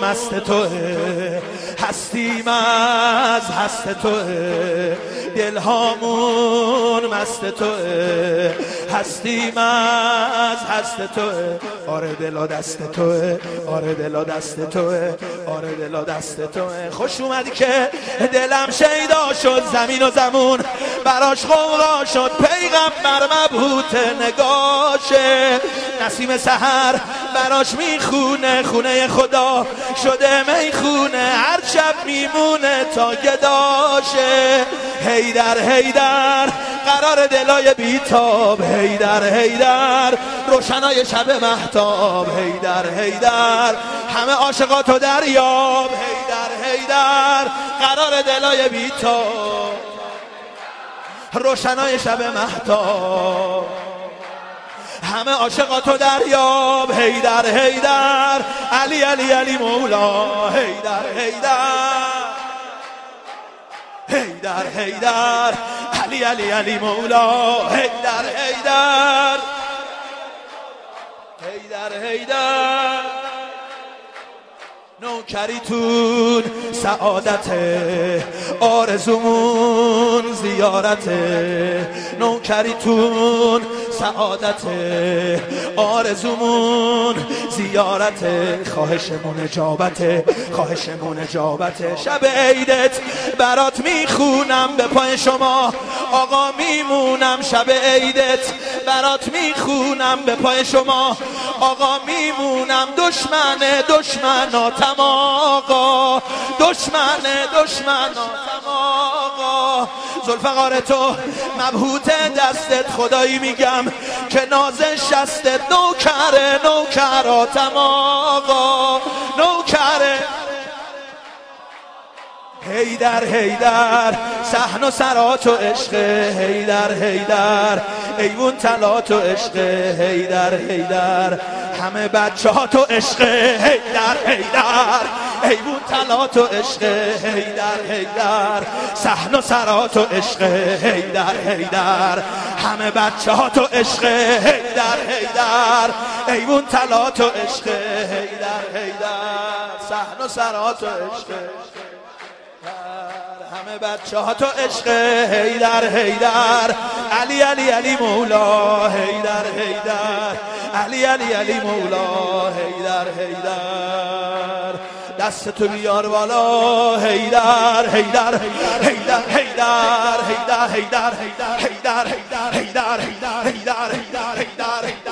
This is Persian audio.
مست توه، هستیم از هست توه، دلهامون مست توه، هستیم از هست توه. آره دلا دست توه، آره دلا دست توه، آره دلا دست توه. خوش اومدی که دلم شیدا شد، زمین و زمون براش غوغا شد، پیغمبر مبهوت نگاشه، نسیم سحر براش میخونه، خونه خدا شده میخونه، هر شب میمونه تا گداشه. حیدر حیدر قرار دلای بیتاب، حیدر حیدر روشنای شب مهتاب، حیدر حیدر همه عاشقاتو دریاب، حیدر حیدر قرار دلای بیتاب، روشنای شب مهتاب، همه عاشقاتو دریاب، حیدر حیدر علی علی علی مولا، حیدر حیدر حیدر حیدر علی علی علی مولا، حیدر حیدر حیدر حیدر. نوکریتون سعادت، آرزومون زیارت، نوکریتون سعادت، آرزومون زیارت، خواهشمون اجابت، خواهشمون اجابت. شب عیدت برات میخونم به پای شما آقا میمونم، شب عیدت برات میخونم به پای شما آقا میمونم، دشمناتم آقا، دشمناتم آقا. ذوالفقار تو مبهوت دستت، خدایی میگم که نازش شستت، نوکراتم آقا، نوکره. حیدر حیدر صحن و سرات و عشق، حیدر حیدر ایوون طلات و عشق، حیدر حیدر همه بچه ها تو عشق، حیدر حیدر ایوون طلات و عشق، حیدر حیدر صحن و سرات و عشق، حیدر حیدر همه بچه ها تو عشق، حیدر حیدر ایوون طلات و عشق، حیدر حیدر صحن و سرات و عشق، همه بچه ها تو عشق، حیدر حیدر علی علی علی مولا، حیدر حیدر علی علی علی مولا، حیدر حیدر دست تو بیار بالا، حیدر حیدر حیدر حیدر حیدر حیدر حیدر حیدر حیدر حیدر حیدر حیدر حیدر حیدر